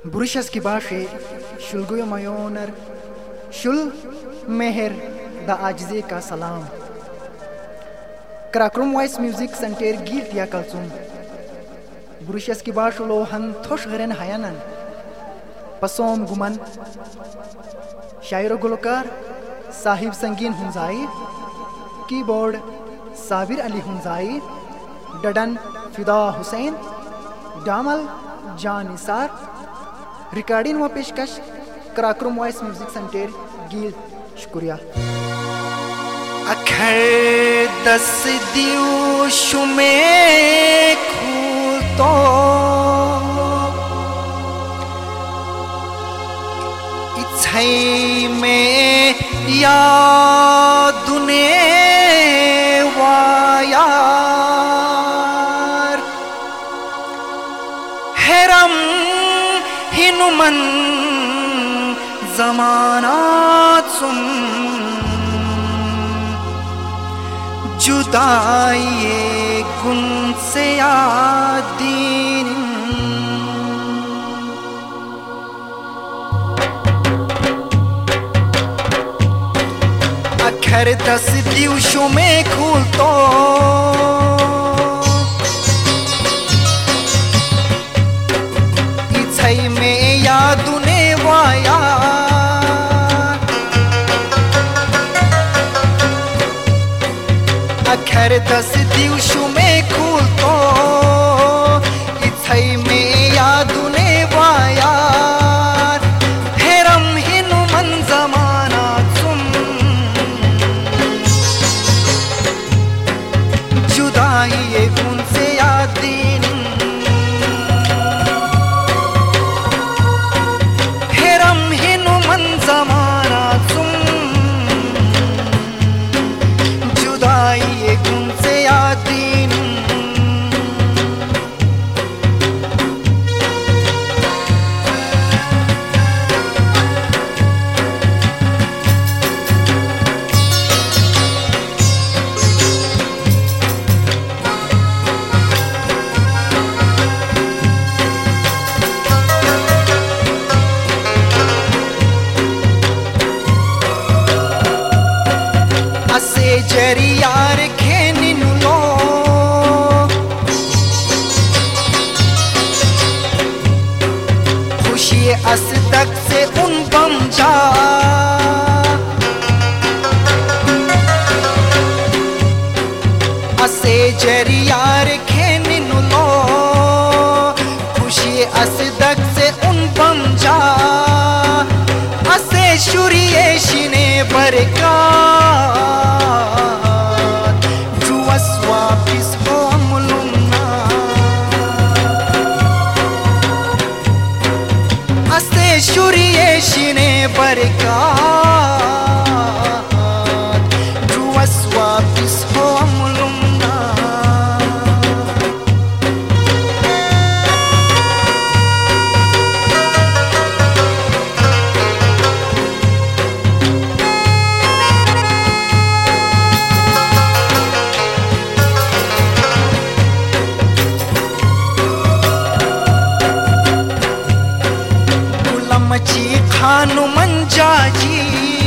Bruxas que baixe, shulguyo mayoner, shul meher da ajize ka salam. Krakrum Voice Music Center gilt ya kalsum. Bruxas que baixo lo han thosh geren hayanan. Pasom guman. Shairo Gulokar, Sahib Sangin Hunzai, Keyboard Sabir Ali Hunzai, Dadan Fida Hussain, Damal Jan Nisar, Recording व पेशकश कराक्रम voice music center Gill शुक्रिया अखर दस दियो शुमे खूतो इच्छाई में यादुने wire harem हिनुमन ज़मानात सुन जुदाई गुन से यादीन अखर दस दिवसों में खूल तो इच्छाई में यादुने वाया अखर दस दिवसों में खूल तो इच्छाई में यादुने वाया हेरम हिनु मन ज़माना तुम जुदाई उनसे यादीन हेरम हिनु मन ज़माना तुम जुदाई उनसे यादीन असे जरियार खेनी नुलो खुशी असदक से उन बम जा असे जरियार खेनी नुलो खुशी असदक से उन बम जा असे शुरिये शिने बरका शुरिये शिने बरकात जुवस वापिस हो अमलुमना मची खानु मंजाजी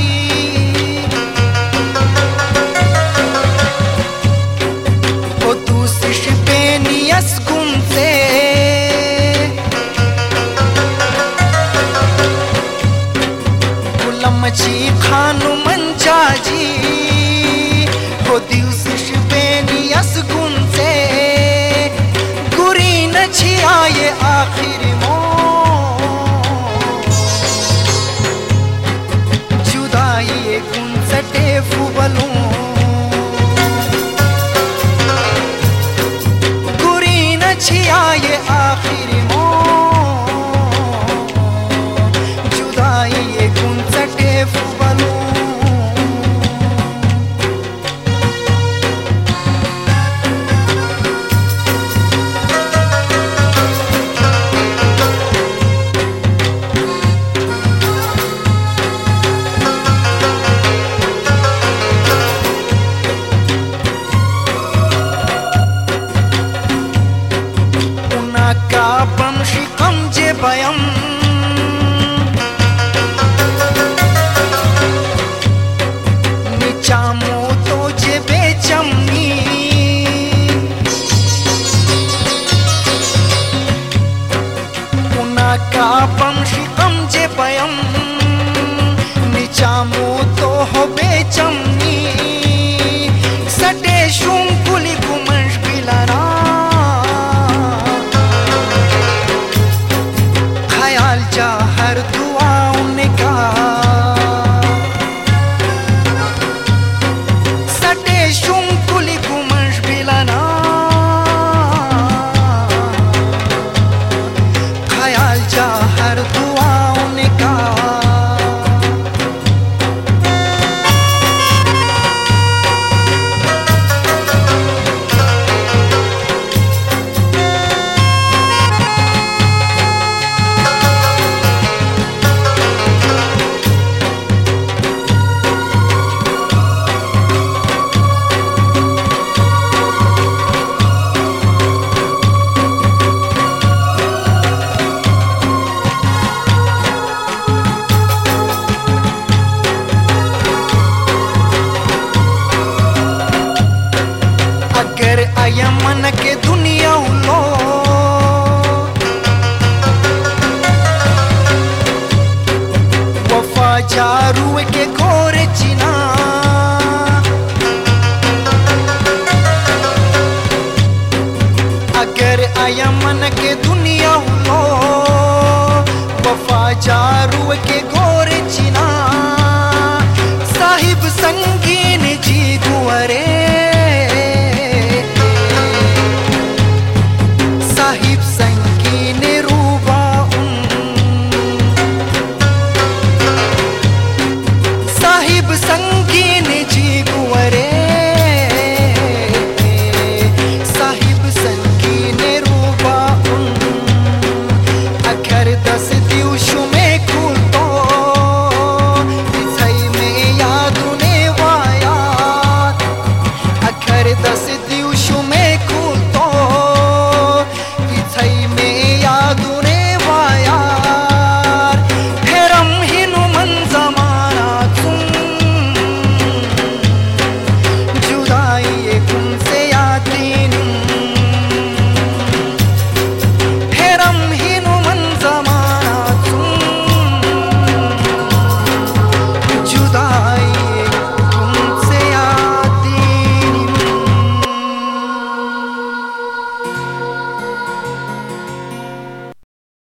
वो दूसरी बेनियस गुमते मची खानु मंजाजी वो दूसरी बेनियस गुमते गुरी न छियाए आखिर मो सटे फुबलूं गुरी न छियाए आखिर मो जुदाई गुन सटे फुबलूं रुए के घोर चिना अगर आया मन के दुनिया हुलो वफा जारू के घोर चिना साहिब संग